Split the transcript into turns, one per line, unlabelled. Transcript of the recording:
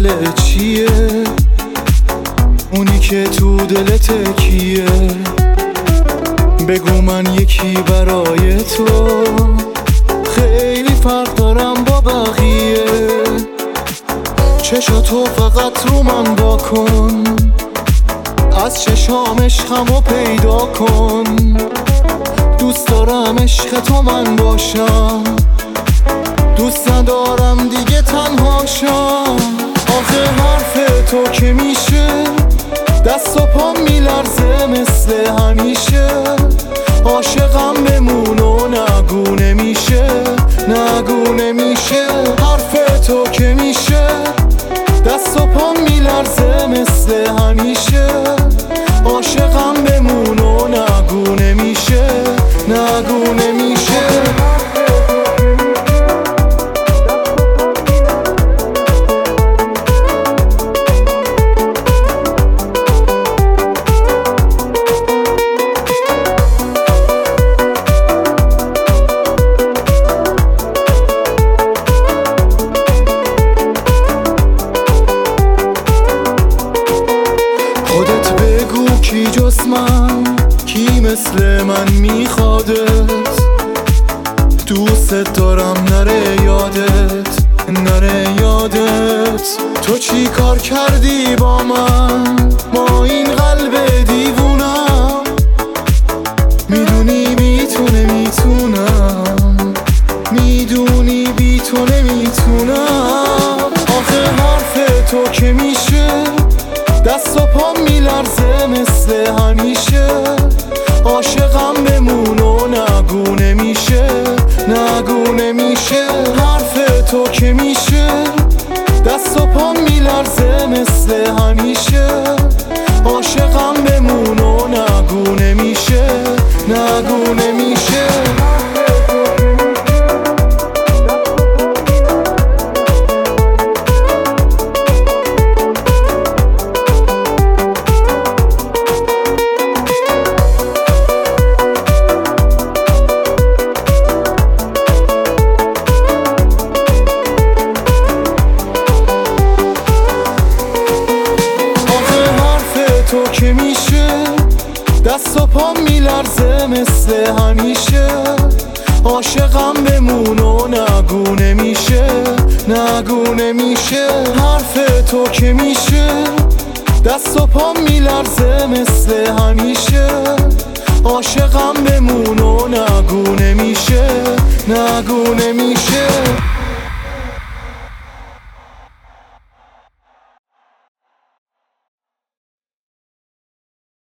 مسئله چیه؟ اونی که تو دلت کیه؟ بگو من یکی برای تو، خیلی فرق دارم با بقیه. چشاتو فقط رو من واکن، از چشام عشقمو پیدا کن. دوست دارم عشق تو من باشم، دوست ندارم دیگه تنها شم. آخه حرف تو که میشه دست و پام میلرزه مثل همیشه. عاشقم بمون و نگو نمیشه، نگو نمیشه. حرف تو که میشه دست و پام میلرزه مثل همیشه. عاشقم بمون و نگو نمیشه، نگو نمیشه. خودت بگو کی جز من، کی مثل من میخوادت؟ دوست دارم نره یادت، نره یادت. تو چی کار کردی با من، با این قلب دیوونم؟ میدونی بی تو نمیتونم، میدونی بی تو نمیتونم. آخه حرف تو که میشه دست و پام میلرزه مثل همیشه. عاشقم بمون و نگو نمیشه، نگو نمیشه. حرف تو که میشه دست و پام میلرزه مثل همیشه. عاشقم بمون و نگو نمیشه، نگو نمیشه. تو که میشه دست و پام میلرزه مثل همیشه. عاشقم بمون و نگو نمیشه، نگو نمیشه. حرف تو که میشه دست و پام میلرزه مثل همیشه. عاشقم بمون و نگو نمیشه، نگو نمیشه.